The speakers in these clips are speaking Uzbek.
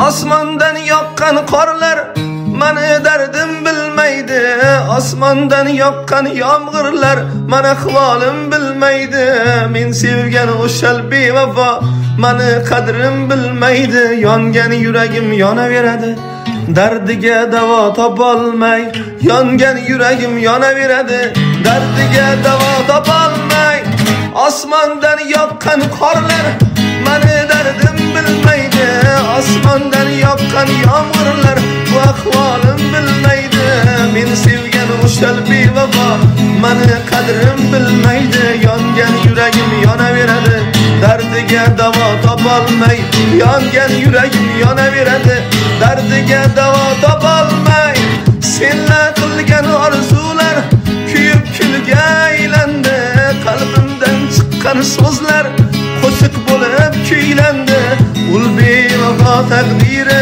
Osmondan yoqqan qorlar meni dardim bilmaydi. Osmondan yoqqan yomg'irlar meni ahvolim bilmaydi. Men sevgan o'shal bevafo meni qadrim bilmaydi. Yongan yuragim yonaveradi, dardiga davo topolmay. Yongan yuragim yonaveradi, dardiga davo topolmay. Osmondan yoqqan qorlar meni dardim bilmaydi. Osmondan yoqqan yomg'irlar bu ahvolim bilmaydi. Men sevgan o'shal bevafo meni qadrim bilmaydi. Yongan yuragim yonaveradi, dardiga davo topolmay. Yongan yuragim yonaveradi, dardiga davo topolmay. Senlar qilgan orzular kuyib kulga aylandi. Qalbimdan chiqqan so'zlar qo'shiq bo'lib kuylandi. Ul bevafo taqdiri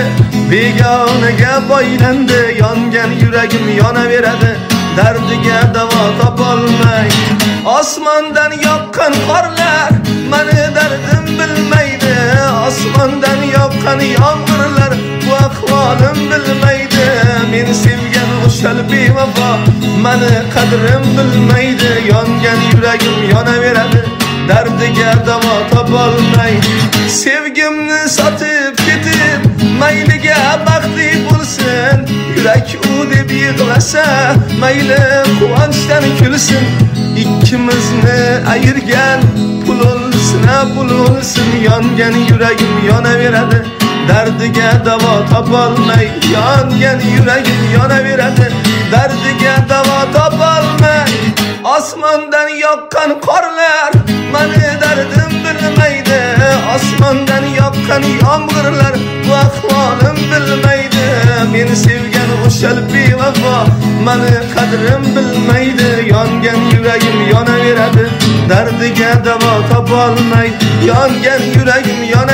begonaga boylandi. Yongan yuragim yonaveradi, dardiga davo topolmay. Osmondan yoqqan qorlar meni dardim bilmaydi. Osmondan yoqqan yomg'irlar bu ahvolim bilmaydi. Men sevgan o'shal bevafo meni qadrim bilmaydi. Yongan yuragim yonaveradi, dardiga davo topolmay. Sevgimni sotib ketib mayliga baxtli bo'lsin. Yurak u deb yig'lasa mayli quvonchdan kulsin. Ikkimizni ayirgan pul olsin, pul olsin. Yongan yuragim yonaveradi, dardiga davo topolmay. Yongan yuragim yonaveradi, dardiga davo topolmay. Osmondan yoqqan qorlar meni dardim bilmaydi. Osmondan yoqqan yomg'irlar bu ahvolim bilmaydi. Meni sevgan o'shal bevafo meni qadrim bilmaydi. Yongan yuragim yonaveradi, dardiga davo topolmay. Yongan yuragim yonaveradi.